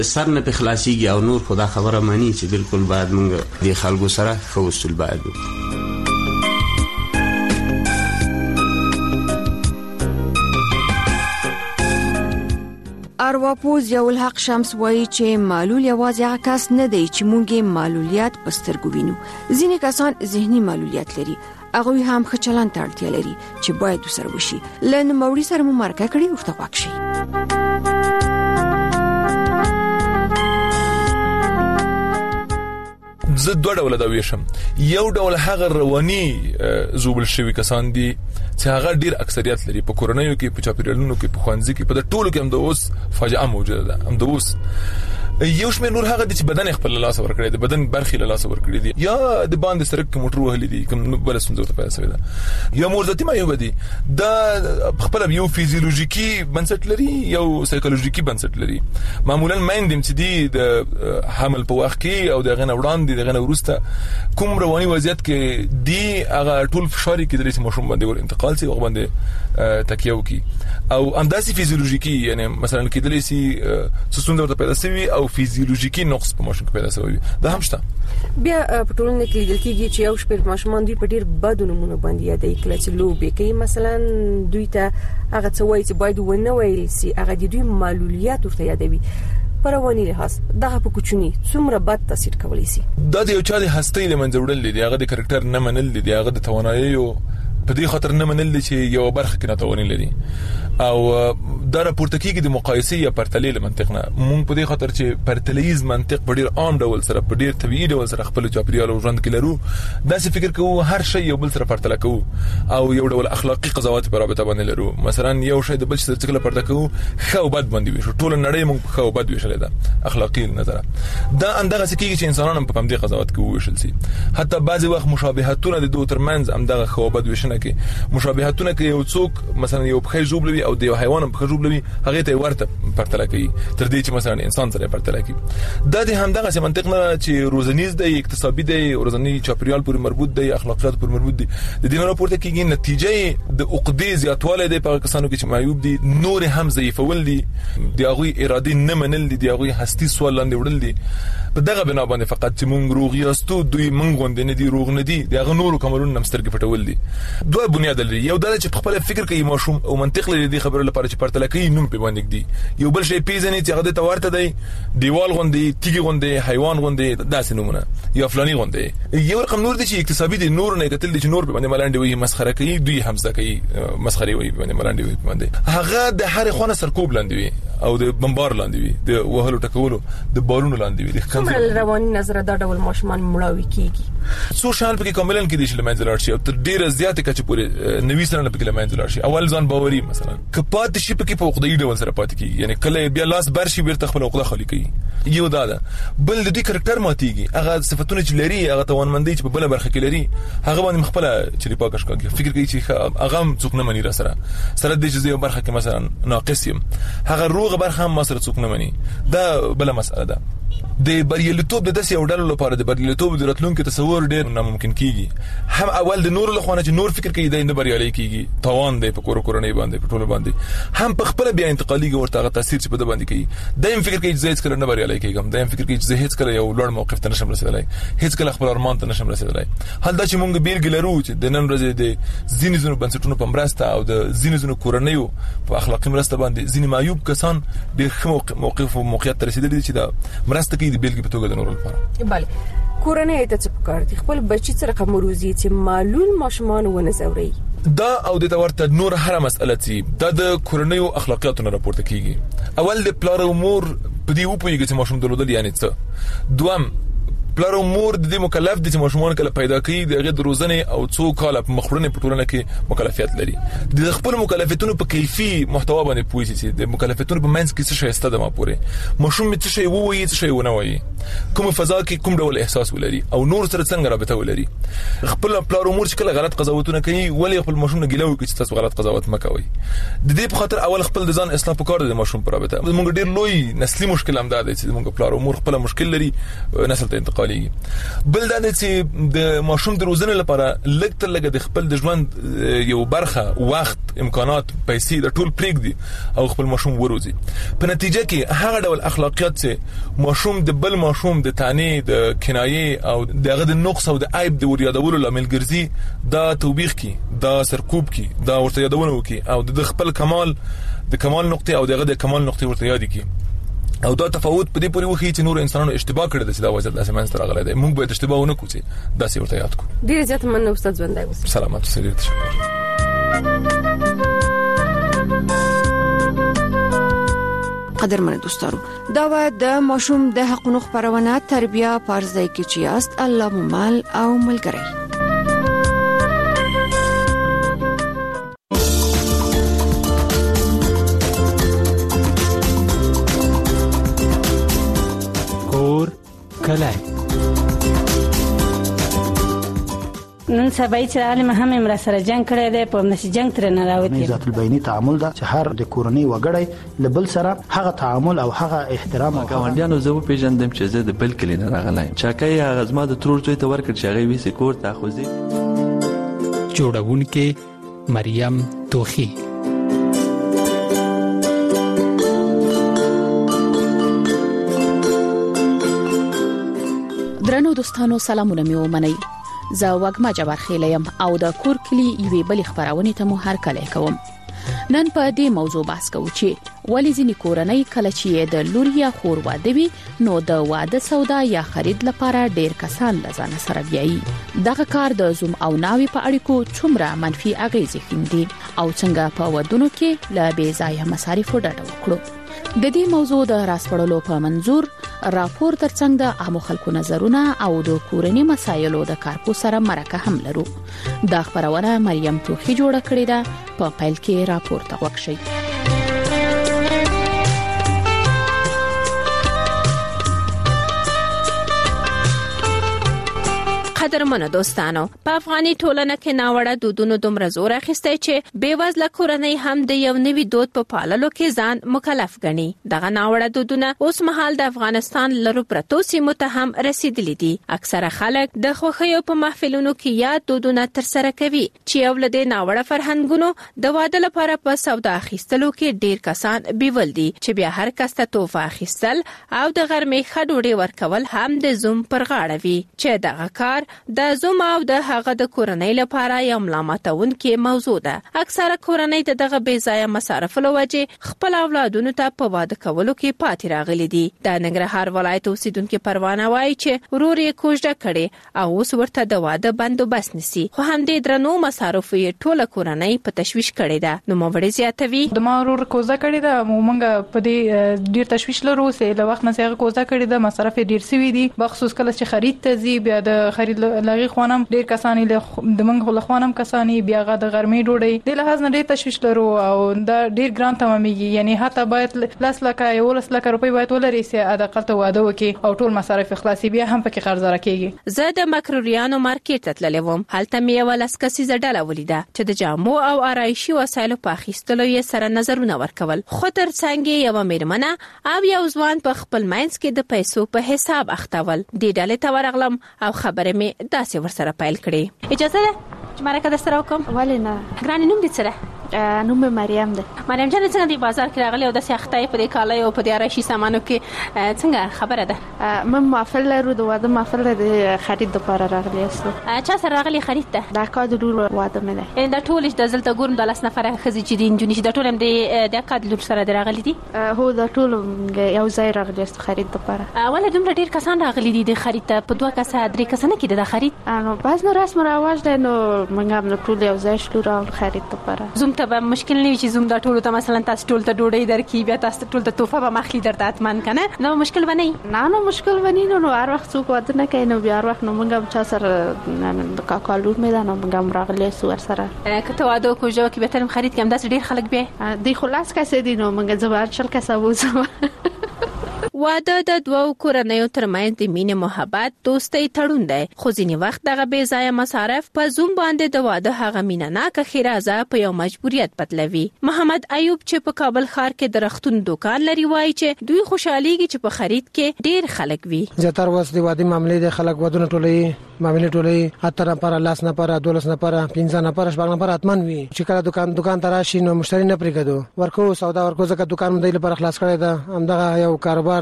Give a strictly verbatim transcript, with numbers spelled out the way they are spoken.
سر نه په خلاصيږي او نور خدا خبره مانی چې بالکل باید موږ د خلکو سره خو اصول باید ارواپوز یو الحق شمس وایي چې معلول یوازې هغه کس نه دی چې موږ یې معلولیت په سترګو وینو. ځینې کسان ذهني معلولیت لري، هغوی هم ښه چلند ته اړتیا لري چې باید ورسره وشي. له نوموړي سره مو مرکه کړې، ورته غوږ شئ. زه دوه ډوله دا ویشم. یو ډول هغه رواني زوبل شوي کسان دي چې هغه ډیر اکثریت لري په کورونو کې، په چاپیریالونو کې، په خوانځي کې، په ټولو کې هم د اوس فاجعه موجوده ده. هم د اوس یو شمېر نور هغه دي چې بدن خپل لاس ور کړی دی، بدن برخې له لاس ور کړی دي، یا د باندې سرک کې موټر وهلي دي، کوم بل څه ورته پیدا شوی ده، یا مرزتي معیوب دي. دا خپل یو فیزیولوژیکي بنسټ لري، یو سایکولوژیکي بنسټ لري. معمولا مایندم چې دي د حمل په وخت کې او د غنه وړاندې د غنه ورسته کوم رواني وضعیت کې دی، هغه ټول فشار کې د لسه مشوم باندې ور انتقال سي او باندې تکیه وکي، او انداسي فیزیولوژیکي یعنی مثلا کې د لسه سستون ورته پیدا شوی او فیزیولوژیکي نقص په ماشوم کې پیدا شوی. دا هم شته. بیا په ټولنه کې لیدل کېږي چې یو شپږ ماشومان دوی په ډیر بد نمونه باندې یادې کله چې لوبې کوي، مثلا دوی ته هغه څه وایي چې باید ونه ویل سي، هغه د دوی معلولیت ورته یادوي. پر رواني لحاظ دغه په کوچني څومره بد تاثیر کولی سي. دا د یو چا د هستۍ لمنځه وړل دي، هغه د کریکټر نه منل دي، هغه د توانایي په دې خاطر نه منل دي چې یو برخه کې نه تواني لري، او دا راپورته کیږي د مقایسې یا پرتلې منطق نه. مونږ په دې خاطر چې پرتلیز منطق په ډیر عام ډول سره په ډیر طبيعي ډول سره خپل چاپیریال او ژوند کې لرو، دا څه فکر کوو هر شی یو بل سره پرتله کوو، او یو ډول اخلاقی قضاوت په رابطه باندې لرو. مثلا یو شی د بل سره څنګه پرتله کوو، ښه او بد باندې وشو، ټول نړۍ مونږ ښه او بد وشل ده اخلاقی نظر. دا اندغه څه کیږي چې انسانان هم په دې قضاوت کوي وشل سي. حتی بعضی وخت مشابهتونه د دوه ترمنځ اندغه ښه او بد وشنه کې مشابهتونه کې یو څوک مثلا یو بخې جوړوي او د یو حیوان په جوړوي، هغه ته ورته پرتله کوي تر دې چې مثلا انسان سره پرتله کوي. دا د همدغه څه منطق نه چې روزنیز دی، اقتصادي دی، روزنی چاپیریال پورې مربوط دی، اخلاقیات پورې مربوط دی. د دې نه راپورته کیږي نتیجه د عقدې زیاتواله دی په کسانو کې چې معیوب دي، نور هم ضعیفول دي، د هغه اراده نه منل دي، د هغه هستی سوال لاندې وړل دي. په دغه بنا باندې فقط چې مونږ روغ یاستو، دوی مونږ غوندې نه دي، روغ نه دي، د هغه نورو کومرون نمسترګ پټول دي. دوه بنیاد لري. یو دا چې خپل فکر کوي ماشوم او منطق لري د خبرو لپاره چې پرتله کوي نوم په باندې دي. یو بل شی پیژنې چې هغه ته ورته دی، دیوال غوندې، تیګي غوندې، حیوان غوندې، داسې نمونه یا فلاني غوندې. یو رقم نور دي چې اقتصادي دي، نور نه کتل دي چې نور په باندې ملاندې وي، مسخره کوي، دوی همزه کوي، مسخره وي په باندې ملاندې وي باندې. هغه د هر خونه سرکوب لاندې وي او د بمبار لاندې وي، د وهلو ټکولو د بارونو لاندې وي. د کومه رواني نظر دا ډول ماشومان مړاوي کیږي. سوشال پکې کوملن کې دي چې لمنځه لاړ شي او تر ډیره زیاته کچې پورې نوي سره پکې لمنځه لاړ شي. اول ځان باوري مثلا کپات شي پکې په عقدې ډول سره پاتې کیږي، یعنی کله بیا لاس برشي بیرته خپل عقده خالي کوي. یو دا ده. بل د دې کریکټر ماتيږي، هغه صفاتونه چې لري، هغه توانمندي چې په بل برخه کې لري، هغه باندې خپل چې پاکش کوي، فکر کوي چې هغه څوک نه مني را سره سره د جزئیه برخه کې مثلا ناقص یم، هغه روغه برخه هم سره څوک نه مني. دا بل مسأله ده. د بریالیتوب د داسې وړلو لپاره د بریالیتوب د راتلونکو تصور ډیر ناممکن کیږي. هم اول د نور له خوانه چې نور فکر کوي د نه بریالي کیږي، توان دی په کور کورنۍ باندې په ټولو باندې، هم په خپل بیا انتقالي ورته تاثیر چې په د باندې کوي. دایم فکر کوي چې هیڅ کله نه بریالي کیږم، دایم فکر کوي چې هیڅ کله یو لوړ موقف ته نشم رسیدلای، هیڅ کله خپل ارمان ته نشم رسیدلای. حال دا چې مونږ بیلګې لرو چې د نن ورځې د ځینې زونو بنسټونو په مرسته او د ځینې زونو کورنۍ په اخلاقی مرسته باندې ځینې معیوب کسان ډیر ښه موقف او موقعیت ته رسیدلي دي چې دا مرسته کوي د بیلګې په توګه د نورو لپاره. بله کورنۍ ته څه پکار دي خپل بچی سره کوم روزي چې معلول ماشومان ونه زوري. دا او د تورته نور هر مسأله چې د کورنۍ او اخلاقیاتو راپورته کیږي. اول د پلار امور په دې وپویږي چې ماشوم درلودل یعنی څه. دوم پلار امور د دې مکلف دي چې ماشومان کله پیدا کوي د غیر روزنه او څو کال په مخورنه په ټولنه کې مکلفیت لري. د خپل مکلفیتونو په کیفي محتوا باندې پوي چې د مکلفیتونو په منځ کې څه شی ستده ما پوره ماشوم می څه شی وایي څه شی ونه وایي. کوم فضا کې کوم ډول احساس ولري او نور سره څنګه رابطه ولري. خپل پلار امور چې کله غلط قضاوتونه کوي ولې خپل ماشوم نه ګیلو کوي چې تاسو غلط قضاوت مکوئ. د دې په خاطر اول خپل د ځان اصلاح پکاره د ماشوم پر رابطه. موږ ډیر لوی نسلي مشکل هم دا دی چې موږ پلار امور خپل مشکل لري نسل ته انتقالي. بل دا چې د ماشوم د روزنې لپاره لږ تر لږه د خپل د ژوند یو برخه وخت امکانات پیسې د ټول پریږدي او خپل ماشوم وروزي. په نتیجه کې هغه ډول اخلاقیات چې ماشوم د بل ماشوم د تانه د کنایه او دغه د نقص او د عیب د وریادولو لامل ګرځي دا توبېخ کی دا سرکوب کی دا ورته یادونه وکي او د خپل کمال د کمال نقطه او دغه د کمال نقطه ورته یاد کی او دا تفاوت په دې پورې وخی چې نور انسانانو اشتباه کړی د دا وجه د اسمان سره غلې ده. موږ به اشتباه ونه کوو چې دا سی ورته یاد کو. ډیر زیات مننه استاد ژوندای اوسه. سلامات اوسئ. تشکر. قدرمن دوستانو دا و د ماشوم د حقوقو خبرونه تربیه پارځای کې چې است الله ممال او ملګری. کور کله نن سبا چې عالم هم امر سره جنگ کړی دی په نشي جنگ تر نه راوتی. ذات البینی تعامل دا چې هر د کورنۍ وګړی لبل سره هغه تعامل او هغه احترام او ګاونډیانو زه په پیژندم چې زه د بل کلی نه راغلی چاکای هغه زما د ترور ځای ته ورکړ چې هغه وی سکور تاخذي. جوړونکې مریم توخی. درنو دوستانو سلامونه مې ومنئ. زه وګما جبار خیلیم او د کور کلی یوې بل خبرونه ته مو هر کله کوم. نن په دې موضوع بحث کوو چې ولې ځینې کورنۍ کله چې د لور یا خور واده وي نو د واده سودا یا خرید لپاره ډیر کسان لزان سره بیایي. دغه کار د زوم او ناوی په اړیکو څومره منفي اغیزې ښندي او څنګه په ودونو کې لا بې ځایه مصارف ډډه وکړو. د دې موضوع د راسپړلو په منظور راپور ترڅنګ د عامو خلکو نظرونه او د کورنۍ مسایلو د کارپو سره مرکه هم لرو. دا خبرونه مریم توخی جوړه کړې ده. په پیل کې راپور ته وښیي. قدرمنو دوستانو په افغاني ټولنه کې ناوړه دودونو دومره زور اخیستی چې بیوزله کورنۍ هم د یو نوي دود په پاللو کې ځان مکلف ګڼي. دغه ناوړه دودونه اوس مهال د افغانستان لرو پرتو سیمو ته هم رسیدلي دي. اکثره خلک د خوښیو په محفلونو کې یاد دودونه ترسره کوي چې یو له دې ناوړه فرهنګونو د واده لپاره په سودا اخیستلو کې ډیر کسان بیول دي چې بیا هر کس ته تحفه اخیستل او د غرمې ښه ډوډۍ ورکول هم د زوم پر غاړه وي چې دغه کار د زوم او د هغه د کورنۍ لپاره یو ملامتونکې موضوع ده. اکثره کورنۍ د دغه بې ځایه مصارفو له وجې خپل اولادونو ته په واده کولو کې پاتې راغلي دي. د ننګرهار ولایت اوسیدونکي پروانه وایي چې ورور یې کوژده کړي او اوس ورته د واده بندوبست نیسي خو همدې درنو مصارفو یې ټوله کورنۍ په تشویش کړې ده. نوموړې زیاتوي د ما ورور کوژده کړې ده موږ په دې ډیر تشویش لرو چې له وخت نه څنګه کوژده کړې ده مصارف ډیر سوي دي بخصوص کله چې خرید ته زی بیا د خرید لغی خوانم ډیر کسانی له د منغ له خوانم کسانی بیا غا د غرمې ډوډۍ د لحاظ نه ډیر تشویش لرو او دا ډیر ګران تمامېږي. یعنی حتی باید لاس لکه یو لاس لکه روپۍ باید ولري چې ادا قلته واده وکي او ټول مصارف خلاصي بیا هم پکې قرض راکېږي. زه د مکروریانو مارکیټ ته تللی وم. هلته مې یو لاس کسیزه ډله ولیده چې د جامو او آرایشي وسایلو په اخیستلو یې سره نظرونه ورکول. خو تر څنګ یو میرمنه او یو ځوان په خپل منځ کې د پیسو په حساب اختول. دې ډلې ته ورغلم او خبرې مې داسې ورسره پیل کړې. اجازه ده چې مرکه د سره وکم؟ ولې نه؟ ګرانې نوم دې څه ده؟ نوم مریم ده. مریم جان څنګه دی بازار کې راغلی او د سختای په دې کالای او په دې آرایشي سامانو کې څنګه خبره ده؟ من محفل لرو د واده محفل د خرید لپاره راغلی اسو. چا سره راغلی خرید ته؟ د کاد لور واده مې ده. دا ټول د زلته ګورم د لاس نفر خزي چې د انجونی د ټول هم د د کاد لور سره راغلی دي؟ هو د ټول یو ځای راغلی است خرید لپاره. ولې دومره ډیر کسان راغلي دي د خرید ته؟ په دوه کسه درې کسه نه کې د خرید؟ نو باز نو رسم رواج ده نو موږ هم ټول یو ځای شلو را خرید لپاره. زوم ته به مشکل نه چې زوم دا ټول ته مثلا تاسو ټول ته ډوډۍ درکې بیا تاسو ټول ته توفه به مخلي درته اتمن کنه نو مشکل ونی نه نو مشکل ونی نو هر وخت څوک واده نه کوي نو بیا هر وخت نو موږ هم چا سره د کاکالو مې دا نو موږ هم راغلی سو ور سره کته واده کو جو کې به ترم خرید کوم داس ډیر خلک به دی خلاص کسه دي نو موږ زبر چل کسه وځو واده د دوو کورنیو ترمنځ د مینې محبت دوستۍ تړون دی، خو ځینې وخت دغه بې ځایه مصارف په زوم باندې د واده هغه مینهناکه ښېرازه په یو مجبوریت بدلوي. محمد ایوب چې په کابل ښار کې د رختون دکان لري وایي چې دوی خوشحاليږي چې په خرید کې ډیر خلک وي. زیاتره وس د واده معاملې د خلک ودونه ټولې معاملې ټولې اتر پر لاس نه پر دولس نه پر پنځه نه پر شپږ نه پر اتمن وي چې کله دکان دکان تراشي نو مشتری نه پرېږدو ورکو سودا ورکو ځکه دکان مې د لپاره خلاص کړی دا همدغه یو کاروبار